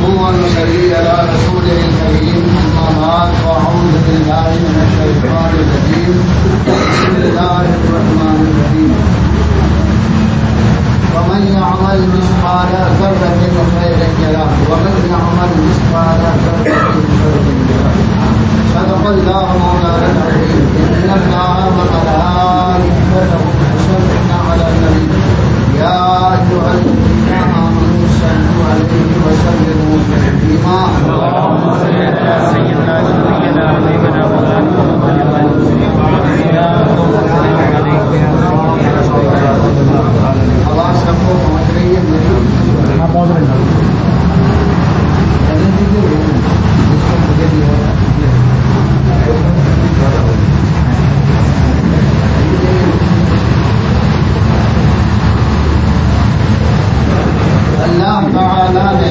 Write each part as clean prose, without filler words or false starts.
ونصلي على رسوله الكريم أما بعد فأعوذ بالله من الشيطان الرجيم بسم الله الرحمن الرحيم ومن يعمل مثقال ذرة خيرا يره ومن يعمل مثقال ذرة شرا يره صدق الله مولانا العظيم إن الله وملائكته يصلون على النبي يا أيها الذين آمنوا صلوا عليه وسلموا تسليما اللهم صل على سيدنا ونبينا وحبيبنا مولانا محمد وعلى آله آواز سب کو پہنچ رہی ہے پہنچ رہی اللہ تعالیٰ نے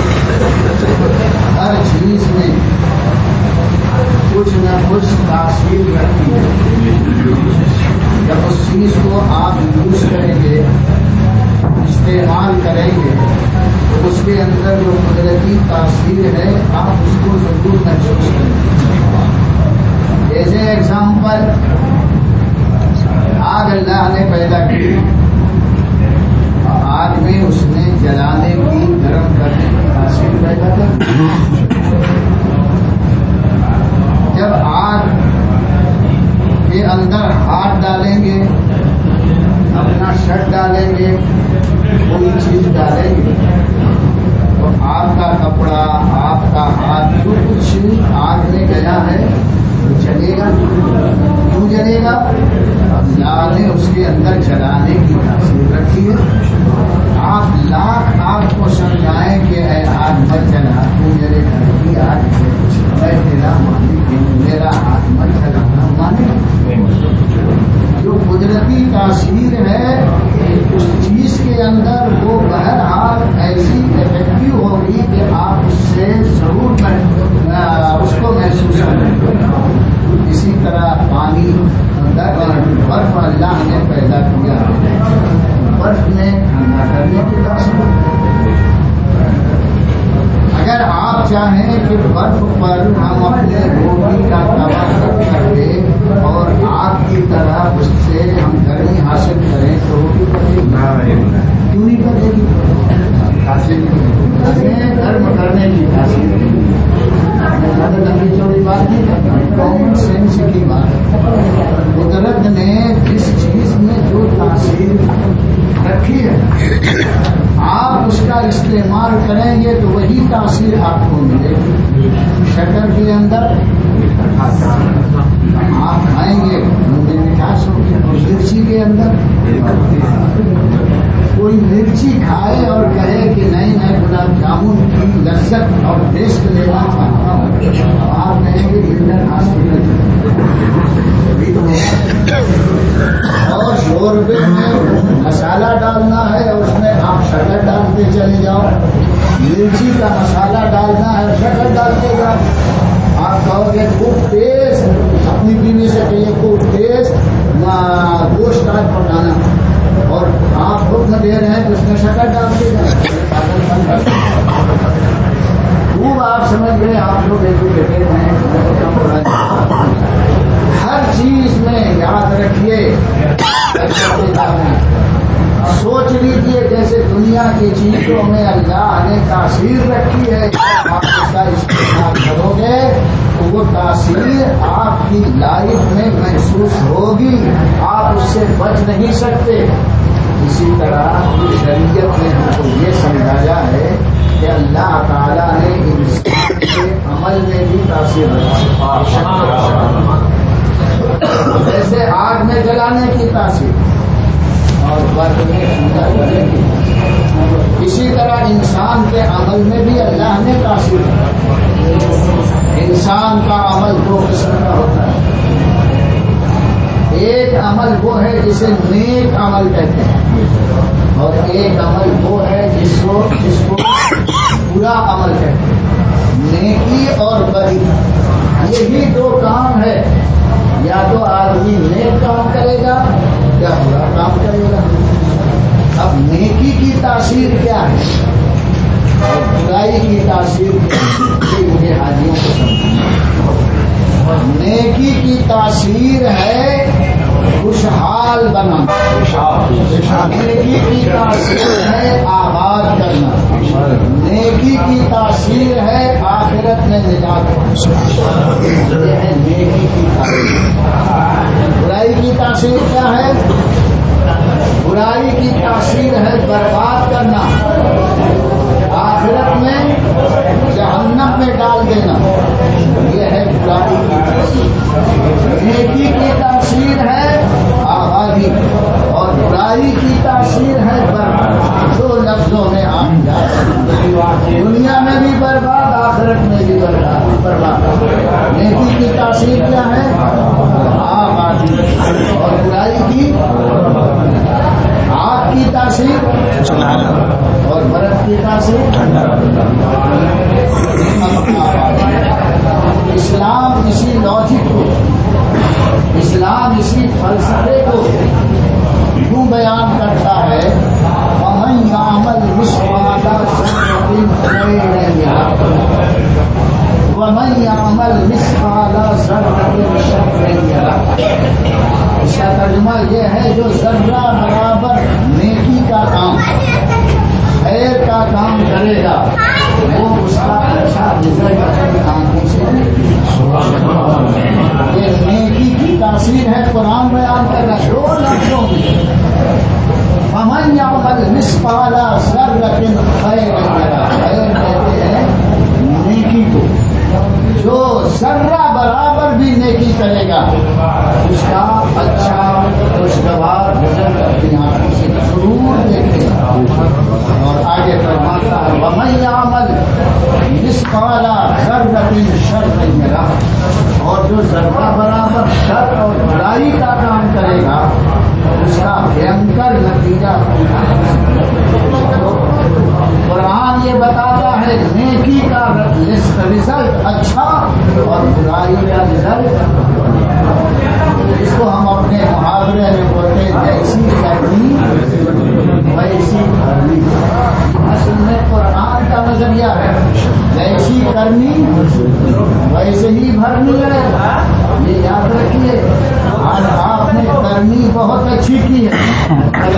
ہر چیز میں کچھ نہ کچھ تاثیر رکھی ہے. جب اس چیز کو آپ یوز کریں گے استعمال کریں گے تو اس کے اندر جو قدرتی تاثیر ہے آپ اس کو ضرور محسوس کریں گے. ایز اے ایگزامپل آگ اللہ نے پیدا کی. آگ میں اس نے جلانے کی گرم کرنے کی تاثیر پیدا کر. جب آگ کے اندر ہاتھ ڈالیں گے اپنا شرٹ ڈالیں گے کوئی چیز ڈالیں گے تو آپ کا کپڑا آپ کا ہاتھ جو کچھ آگ میں گیا ہے وہ جلے گا. کیوں جلے گا؟ اللہ نے اس کے اندر جلانے کی تاثیر رکھی ہے. آپ لاکھ آگ کو سمجھائیں کہ اے آگ مت جلا تو میرے گھر کی آگ ہے میں تیرا مالک ہوں میرا ہاتھ مت جلانا مانے. جو قدرتی تاثیر ہے اس چیز کے اندر وہ بہرحال ایسی افیکٹو ہوگی کہ آپ اس سے ضرور اس کو محسوس کریں. اسی طرح پانی برف اللہ نے پیدا کیا برف میں ٹھنڈا کرنے کی تاثیر. اگر آپ چاہیں کہ برف پر ہم اپنے روٹی کا توا رکھ کر دے اور آگ کی طرح اس سے ہم گرمی حاصل کریں تو روٹی پڑے گی. کیوں نہیں پڑے گی؟ حاصل گرم کرنے کی تاثیر. زیادہ لمبی چوڑی بات نہیں کرتا کامن سینس کی بات. قدرت نے جس چیز میں جو تاثیر رکھی ہے آپ اس کا استعمال کریں گے تو وہی تاثیر آپ کو ملے گی. شکر کے اندر آپ کھائیں گے مجھے مٹھاس ہوگی. مرچی کے اندر کوئی مرچی کھائے اور کہے کہ نہیں میں گلاب جامن کی لذت اور ٹیسٹ لینا چاہتا ہوں آپ کہیں گے انڈین ہاسپٹل اور شوربے میں مسالہ ڈالنا ہے اور اس میں آپ شکر ڈالتے چلے جاؤ. مرچی کا مسالہ ڈالنا ہے شکر ڈالتے جاؤ. آپ کہو گے خوب ٹیسٹ اپنی بیوی سے کہیے خوب ٹیسٹ گوشت ڈال پکانا اور آپ حکم دے رہے ہیں کہ اس میں شکر ڈالتے جائیں. خوب آپ سمجھ گئے آپ لوگ ایجوکیٹڈ ہیں. ہر چیز میں یاد رکھیے سوچ لیجیے جیسے دنیا کی چیزوں میں اللہ نے تاثیر رکھی ہے آپ اس کا استعمال کرو گے تو وہ تاثیر آپ کی لائف میں محسوس ہوگی. آپ اس سے بچ نہیں سکتے. اسی طرح شریعت نے ہم کو یہ سمجھایا ہے کہ اللہ تعالیٰ نے انسان کے عمل میں بھی تاثیر رکھی. جیسے آگ میں جلانے کی تاثیر اور برف میں ٹھنڈا کرنے کی. اسی طرح انسان کے عمل میں بھی اللہ نے تاثیر رکھی. انسان کا عمل دو قسم کا ہوتا ہے. ایک عمل وہ ہے جسے نیک عمل کہتے ہیں اور ایک عمل وہ ہے جس کو برا عمل کہتے ہیں. نیکی اور بری یہی دو کام ہے. یا تو آدمی نیک کام کرے گا یا برا کام کرے گا. اب نیکی کی تاثیر کیا ہے اور برائی کی تاثیر مجھے حاجیوں کو سمجھنا. نیکی کی تاثیر ہے خوشحال بنانا. نیکی کی تاثیر ہے آباد کرنا. نیکی کی تاثیر ہے آخرت میں نجات. یہ ہے نیکی کی تاثیر. برائی کی تاثیر کیا ہے؟ برائی کی تاثیر ہے برباد کرنا، آخرت میں جہنم میں ڈال دینا. یہ ہے برائی کی تاثیر. نیکی کی تاثیر ہے آبادی اور برائی کی تاثیر ہے برباد. دو لفظوں میں عام جائے، دنیا میں بھی برباد، آخرت میں بھی برباد. نیکی کی تاثیر کیا ہے؟ آبادی. اور برائی کی آگ کی تاثیر اور برف کی تاثیر. اسلام اسی لاجک کو، اسلام اسی فلسفے کو یوں بیان کرتا ہے، وَمَن يَعْمَلْ مِثْقَالَ ذَرَّةٍ خَيْرًا يَرَهُ وَمَن يَعْمَلْ مِثْقَالَ ذَرَّةٍ شَرًّا يَرَهُ. اس کا ترجمہ یہ ہے جو ذرہ برابر نیکی کا کام، خیر کا کام کرے گا وہ اس کا اچھا رزلٹ اپنی آنکھوں سے. یہ نیکی کی تاثیر ہے. قرآن بیان کر رہا ہے دو لفظوں میں، وَمَن يَعْمَلْ مِثْقَالَ ذَرَّةٍ خَيْرًا يَرَهُ. خیر کہتے ہیں نیکی کو. جو ذرہ برابر بھی نیکی کرے گا اس کا اچھا خوشگوار رزلٹ اپنی آنکھوں سے ضرور دیکھے گا. اور آگے فرماتا ہے وَمَن يَعْمَلْ مِثْقَالَ ذَرَّةٍ شَرًّا يَرَهُ. اور جو ذرہ برابر شر اور برائی کا کام کرے گا اس کا بھینکر نتیجہ. قرآن یہ بتاتا ہے نیکی کا رزلٹ اچھا اور برائی کا رزلٹ. اس کو ہم اپنے محاورے میں بولتے ہیں جیسی کرنی ویسی بھرنی. اصل میں قرآن کا نظریہ ہے جیسی کرنی ویسے ہی بھرنی ہے. یہ یاد رکھیے. آج آپ نے کرنی بہت اچھی کی ہے،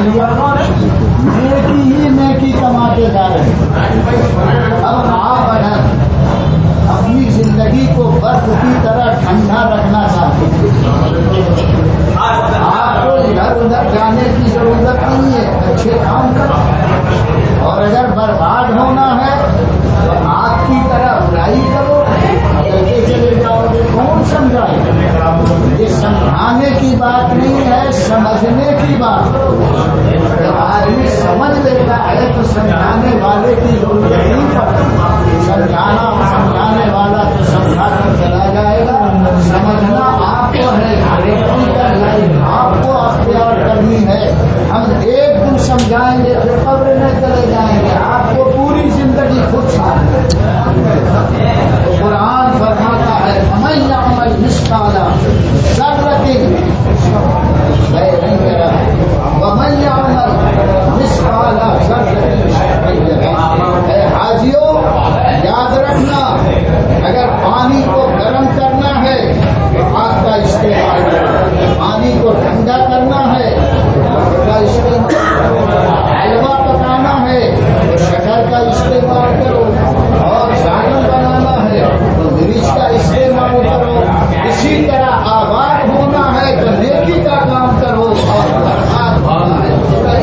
نیکی ہی نیکی کماتے جا رہے ہیں. اب آپ اگر اپنی زندگی کو برف کی طرح ٹھنڈا رکھنا چاہتے ہیں آپ کو ادھر ادھر جانے کی ضرورت نہیں ہے، اچھے کام کرو. اور اگر برباد ہونا ہے تو آپ کی طرح برائی کرو، چلتے چلے جاؤ گے. کون سمجھائے؟ یہ سمجھانے کی بات نہیں ہے، سمجھنے کی بات. جب آدمی سمجھ لیتا ہے تو سمجھانے والے کی ضرورت نہیں پڑتی. سمجھانے والا تو سمجھا کر چلا جائے گا. سمجھنا آپ کو ہے، پریکٹیکل لائف آپ کو اختیار کرنی ہے. ہم ایک دن سمجھائیں گے پھر قبر میں چلے جائیں گے. آپ کو پوری زندگی خود ساتھ. قرآن فرماتا ہے وَمَن يَعْمَلْ مِثْقَالَ ذَرَّةٍ خَيْرًا يَرَهُ وَمَن يَعْمَلْ مِثْقَالَ ذَرَّةٍ شَرًّا يَرَهُ. اے حاجیوں یاد رکھنا، اگر پانی کو گرم کرنا ہے تو آگ کا استعمال کرو، پانی کو ٹھنڈا کرنا ہے تو کا استعمال کرو، حلوہ پکانا ہے تو شکر کا استعمال کرو، اور سالن بنانا ہے تو مرچ کا استعمال کرو. اسی طرح آباد ہونا ہے تو نیکی کا کام کرو اور برباد ہونا ہے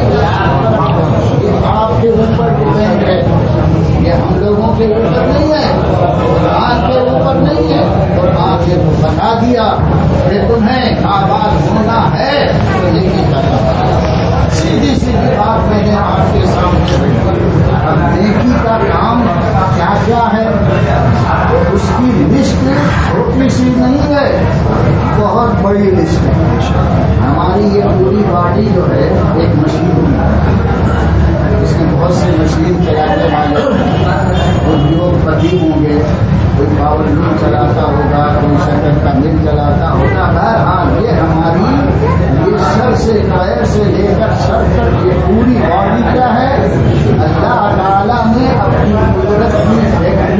یہ آپ کے اوپر ڈپینڈ ہے. یہ ہم لوگوں کے اوپر نہیں ہے، قرآن کے اوپر نہیں ہے. قرآن نے تو بتا دیا کہ تمہیں آباد ہونا ہے تو نیکی کا کام. سیدھی سیدھی بات میں نے آپ کے سامنے نیکی کا کام کیا کیا ہے اس کی لسٹ چھوٹی سی نہیں ہے، بہت بڑی لسٹ ہے. ہماری یہ پوری باڈی جو ہے ایک مشین ہے، اس میں بہت سے مشین چلانے والے ادیوگ پتی ہوں گے. کوئی پاور لوم چلاتا ہوگا، کوئی شکر کا مل چلاتا ہوگا. بہرحال یہ ہماری یہ سر سے پیر سے لے کر سر تک یہ پوری باڈی کیا ہے اللہ تعالیٰ نے اپنی قدرت کی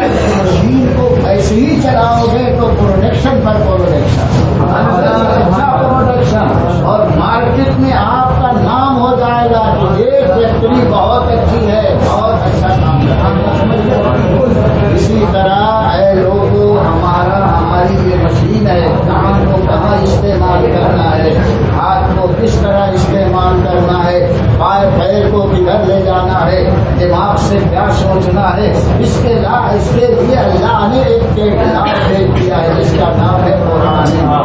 مشین کو ایسے ہی چلاؤ گے تو پروڈکشن پر پروڈکشن اور مارکیٹ میں آپ کا نام ہو جائے گا کہ یہ فیکٹری بہت اچھی ہے, بہت اچھا کام کرتا ہے. اسی طرح اے لوگوں, ہماری یہ مشین ہے, کام کو کہاں استعمال کرنا ہے, ہاتھ کو کس طرح استعمال کرنا ہے, پائے پیر کو کدھر لے جانا ہے, دماغ سے کیا سوچنا ہے, اس کے لیے اللہ نے ایک کتاب بھیج دیا ہے جس کا نام ہے قرآن.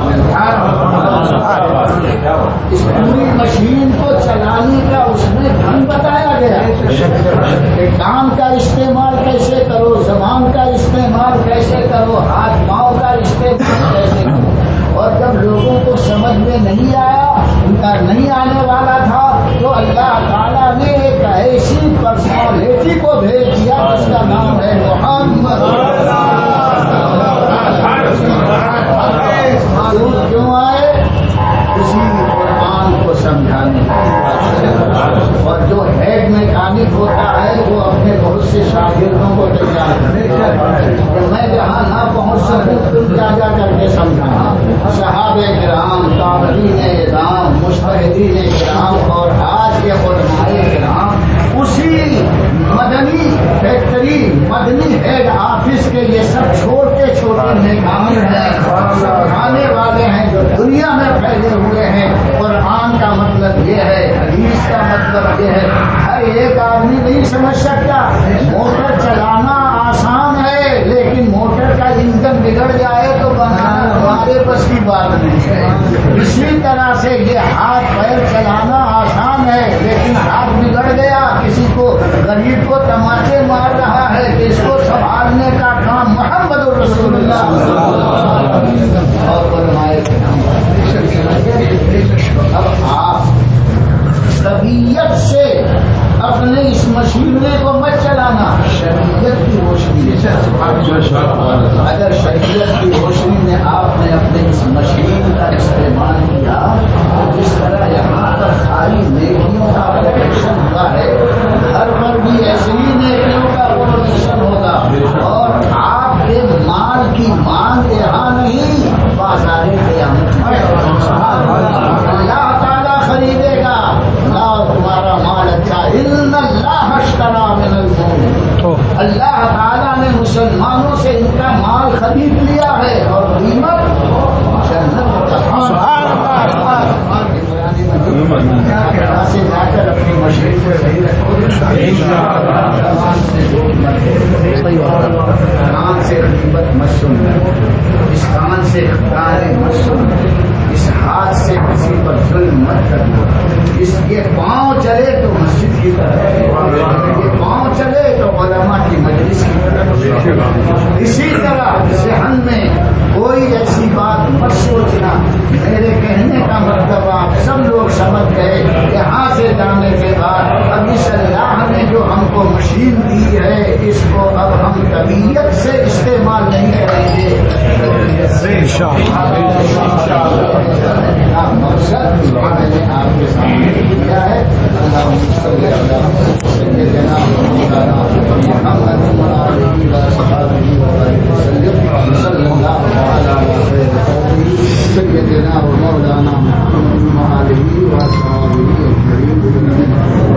اس پوری مشین کو چلانے کا اس میں ڈھنگ بتایا گیا کہ کام کا استعمال کیسے کرو, زبان کا استعمال کیسے کرو, ہاتھ پاؤں کا استعمال کیسے کرو. اور جب لوگوں کو سمجھ میں نہیں آیا, ان کا نہیں آنے والا تھا, تو اللہ تعالیٰ نے ایک ایسی پرسنالٹی کو بھیج دیا جس کا نام ہے محمد. کیوں آئے؟ اسی قرآن کو سمجھانے. اور جو ہیڈ میکینک ہوتا ہے وہ اپنے بہت سے شاگردوں کو تیار کرے کہ میں جہاں نہ پہنچ سکوں تم کیا کر کے سمجھانا. صحابہ کرام, تابعین کرام, مجتہدین کرام اور آج کے علماء کرام اسی مدنی فیکٹری, مدنی ہیڈ آفس کے یہ سب چھوٹے چھوٹے میکانک ہیں, آنے والے ہیں جو دنیا میں پھیلے ہوئے ہیں. قرآن کا مطلب یہ ہے, حدیث کا مطلب یہ ہے. ہر ایک آدمی نہیں سمجھ سکتا. موٹر چلانا آسان ہے, لیکن موٹر کا انجن بگڑ جائے تو بنانا ہمارے بس کی بات نہیں ہے. اسی طرح سے یہ ہاتھ پیر چلانا آسان ہے, لیکن ہاتھ بگڑ گیا, کسی کو غریب کو تماچے مار رہا ہے کہ اس کو سنبھالنے کا کام محمد رسول اللہ اور فرمائے. اب آپ طبیعت سے اپنے اس مشینے کو مت چلانا, شریعت کی روشنی. اگر شریعت کی روشنی میں آپ نے اپنے اس مشین کا استعمال کیا تو جس طرح یہاں پر ساری نیکیوں کا پروڈکشن ہوا ہے, گھر پر بھی ایسے ہی نیکیوں کا پروڈکشن ہوگا. اور آپ کے مال کی مانگ یہاں نہیں, بازار قیامت میں اللہ تعالیٰ خریدے گا. تمہارا مال اچھا, ان اللہ اشترى من المؤمنین, اللہ تعالیٰ نے مسلمانوں سے ان کا مال خرید لیا ہے اور قیمت جنت کا. سے جا کر اپنی مشین کو صحیح رکھو. کان سے غیبت مت سنو, اس کان سے گانے مت سنو, اس ہاتھ سے کسی پر ظلم مت کرنا. اس کے پاؤں چلے تو مسجد کی طرف, یہ پاؤں چلے تو علماء کی مجلس کی طرف. اسی طرح ذہن میں کوئی ایسی بات مت سوچنا. میرے کہنے کا مطلب آپ سب لوگ سمجھ گئے. یہاں سے جانے کے بعد اب اس اللہ نے جو ہم کو مشین دی ہے, اس کو اب ہم طبیعت سے استعمال نہیں کریں گے. مقصد میں نے آپ کے سامنے کیا ہے. سيدنا ومولانا محمد وعلى آله وصحبه أجمعين.